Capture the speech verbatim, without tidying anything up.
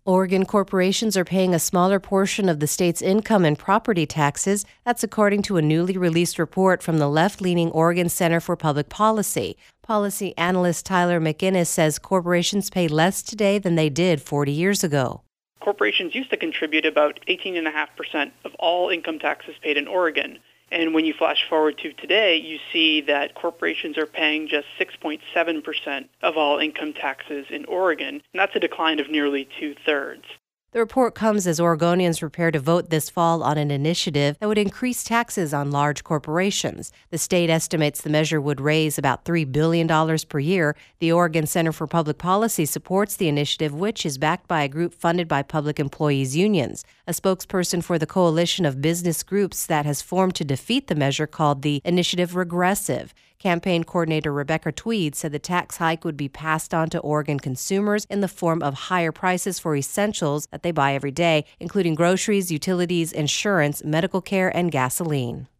Oregon corporations are paying a smaller portion of the state's income and property taxes. That's according to a newly released report from the left-leaning Oregon Center for Public Policy. Policy analyst Tyler McInnes says corporations pay less today than they did forty years ago. Corporations used to contribute about eighteen point five percent of all income taxes paid in Oregon. And when you flash forward to today, you see that corporations are paying just six point seven percent of all income taxes in Oregon, and that's a decline of nearly two-thirds. The report comes as Oregonians prepare to vote this fall on an initiative that would increase taxes on large corporations. The state estimates the measure would raise about three billion dollars per year. The Oregon Center for Public Policy supports the initiative, which is backed by a group funded by public employees' unions. A spokesperson for the coalition of business groups that has formed to defeat the measure called the initiative regressive. Campaign coordinator Rebecca Tweed said the tax hike would be passed on to Oregon consumers in the form of higher prices for essentials that they buy every day, including groceries, utilities, insurance, medical care, and gasoline.